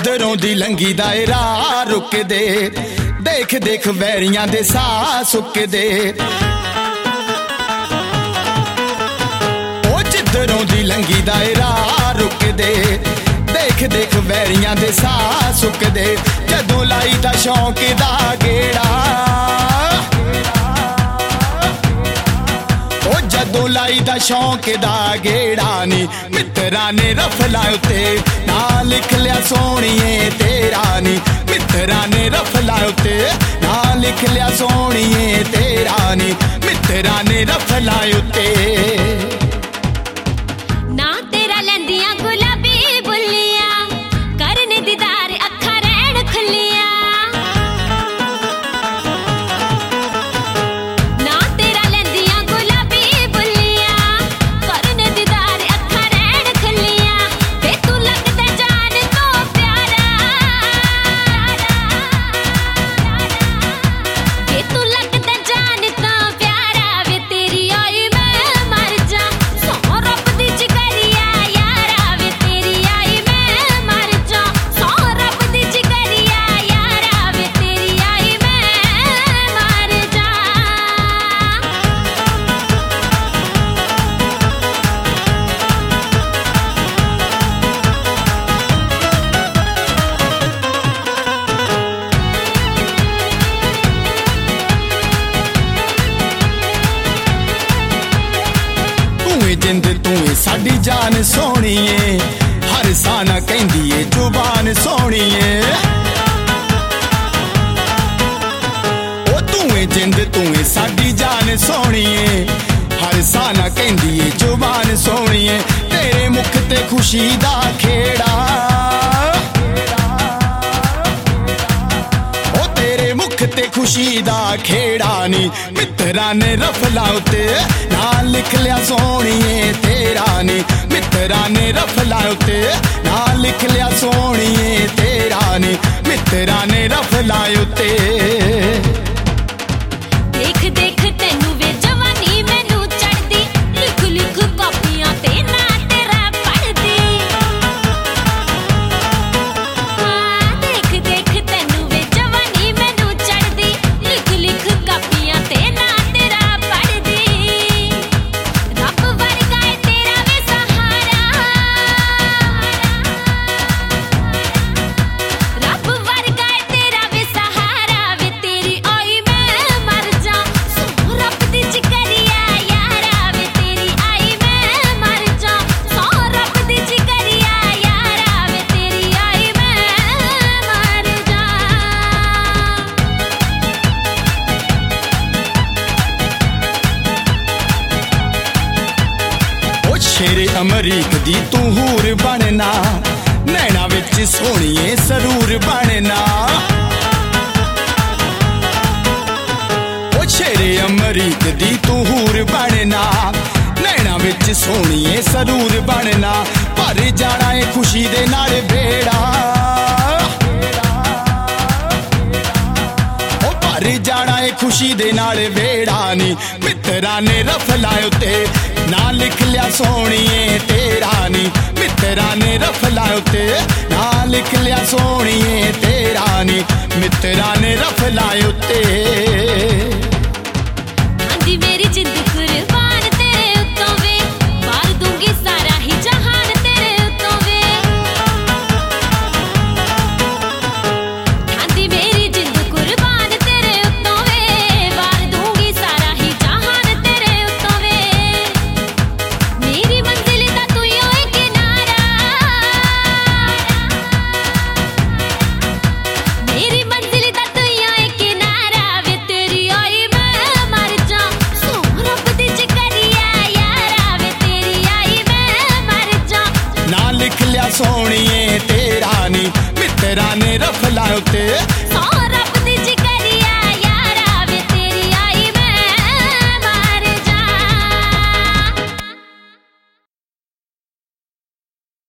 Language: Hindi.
जिधरों दी लंघी दायरा रुक दे, देख देख वैरियां दे साह सुक दे। ओ जिधरों दी लंघी दायरा रुक दे, देख देख वैरियां दे साह सुक दे। जदों लाई दा शौक दा गेड़ा, ओ जदों लाई दा शौक दा गेड़ा नी मित्तरां ने रफला उत्ते ना लिख लिया सोहणीए तेरा नी। मित्तरां ने रफला उत्ते ना लिख लिया सोहणीए तेरा नी। मित्तरां ने रफला उत्ते ना तेरा लैंदियां गुलाबी बुल्लियां, करने दीदार अखां रैण खुल्लियां। ना तेरा लैंदियां गुलाबी बुल्लियां, करने दीदार अखां रैण खुल्लियां। वे तू लगदा जान तो प्यारा, वे तू लगदा जान तो प्यारा। वे तेरी आई मैं मर जा, सौ रब दी जिगरिया यारा। वे तेरी आई मैं मर जा, सौ रब दी जिगरिया यारा। वे तेरी आई मैं मर जा। तूं जिंद तूं साडी जान सोहणीए, हर साना कहंदी ए जुबान सोहणीए। ओ तूं जिंद तूं साडी जान सोहणीए, हर साना कहंदी ए जुबान सोहणीए। तेरे मुख ते खुशी दा खेड़ा, ओ तेरे मुख ते खुशी दा खेड़ा नी मित्तरां ने रफला उत्ते ना लिख लिया सोहणीए तेरा नी। मित्तरां ने रफला उत्ते ना लिख लिया सोहणीए तेरा नी। मित्तरां ने रफला उत्ते देख देख तैनू वे जवानी मैनू चढ़दी, लिख लिख कापियां ते ना तेरा पढ़दी। देख देख तैनू वे जवानी मैनू चढ़दी, लिख लिख कापियां ते ना तेरा पढ़दी। रब वर्गा है तेरा वे सहारा, रब वर्गा है तेरा वे सहारा। वे तेरी आई मैं मर जा, सौ रब दी जिगरिया यारा। वे तेरी आई मैं मर जा, सौ रब दी जिगरिया यारा। वे तेरी आई मैं मर जा। ओ शेरे अमरीक दी तू हूर बनना, नैना विच सोहणीए सरूर बनना। ओ शेरे अमरीक दी तू हूर बनना, नैना विच सोहणीए सरूर बनना। भर जाना ए खुशी दे नाल बेड़ा, ओ भर जाना ए खुशी दे नाल बेड़ा नी मित्तरां ने रफला उत्ते ना लिख लिया सोहणीए तेरा नी। मित्तरां ने रफला उत्ते ना लिख लिया सोहणीए तेरा नी। मित्तरां ने रफला उत्ते आंदी मेरी जिंद कुर्बान तेरे उत्तों वे, मार दूंगी सारा ही जहान तेरे उत्तों वे। आंदी मेरी जिंद कुर्बान तेरे उत्तों वे, मार दूंगी सारा ही जहान तेरे उत्तों वे। मेरी मंजिल दा तू ही होए किनारा, मेरी मंजिल दा तू ही होए किनारा। वे तेरी आई मैं मर जा, सौ रब दी जिगरिया यारा। वे तेरी आई मैं मर जा। ना लिख लिया सोहणीए तेरा नी। मित्तरां ने रफला उत्ते